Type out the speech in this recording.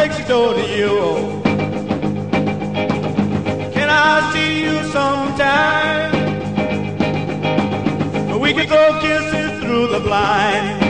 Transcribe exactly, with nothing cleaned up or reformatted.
next door to you. Can I see you sometime? We can throw kisses through the blinds.